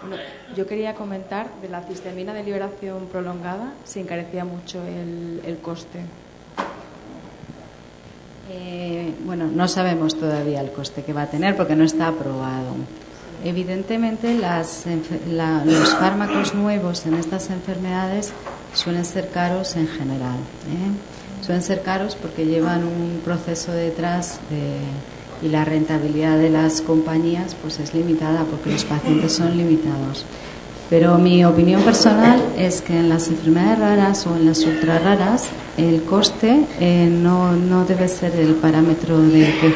Bueno, yo quería comentar de la cistemina de liberación prolongada, se encarecía mucho el coste. Bueno, no sabemos todavía el coste que va a tener porque no está aprobado. Evidentemente, los fármacos nuevos en estas enfermedades suelen ser caros en general. Suelen ser caros porque llevan un proceso detrás y la rentabilidad de las compañías pues es limitada porque los pacientes son limitados. Pero mi opinión personal es que en las enfermedades raras o en las ultra raras el coste no debe ser el parámetro de que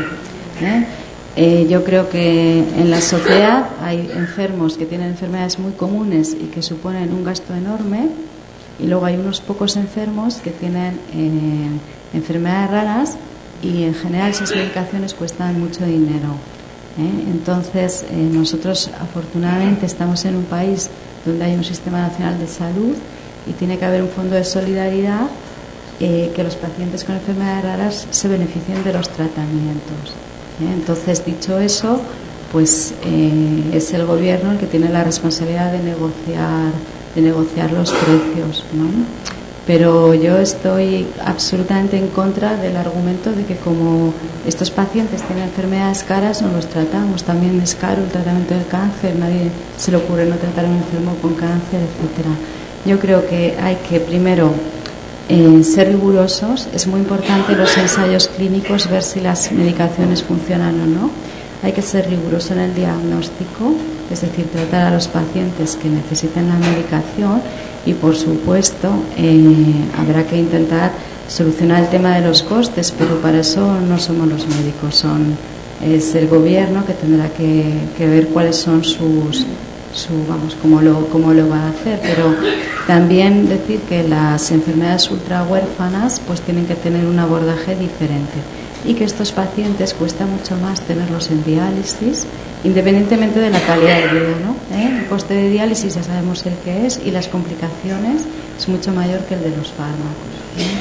juzgue. Yo creo que en la sociedad hay enfermos que tienen enfermedades muy comunes y que suponen un gasto enorme, y luego hay unos pocos enfermos que tienen enfermedades raras y en general esas medicaciones cuestan mucho dinero. Entonces nosotros afortunadamente estamos en un país donde hay un sistema nacional de salud y tiene que haber un fondo de solidaridad que los pacientes con enfermedades raras se beneficien de los tratamientos. Entonces, dicho eso, pues es el gobierno el que tiene la responsabilidad de negociar los precios, ¿no? Pero yo estoy absolutamente en contra del argumento de que como estos pacientes tienen enfermedades caras, no los tratamos. También es caro el tratamiento del cáncer, nadie se le ocurre no tratar a un enfermo con cáncer, etcétera. Yo creo que hay que primero ser rigurosos. Es muy importante los ensayos clínicos, ver si las medicaciones funcionan o no. Hay que ser riguroso en el diagnóstico, es decir, tratar a los pacientes que necesiten la medicación. Y por supuesto habrá que intentar solucionar el tema de los costes, pero para eso no somos los médicos, es el gobierno que tendrá que ver cuáles son cómo lo va a hacer. Pero también decir que las enfermedades ultra huérfanas pues tienen que tener un abordaje diferente y que estos pacientes cuesta mucho más tenerlos en diálisis, independientemente de la calidad de vida, ¿no? El coste de diálisis ya sabemos el que es y las complicaciones es mucho mayor que el de los fármacos.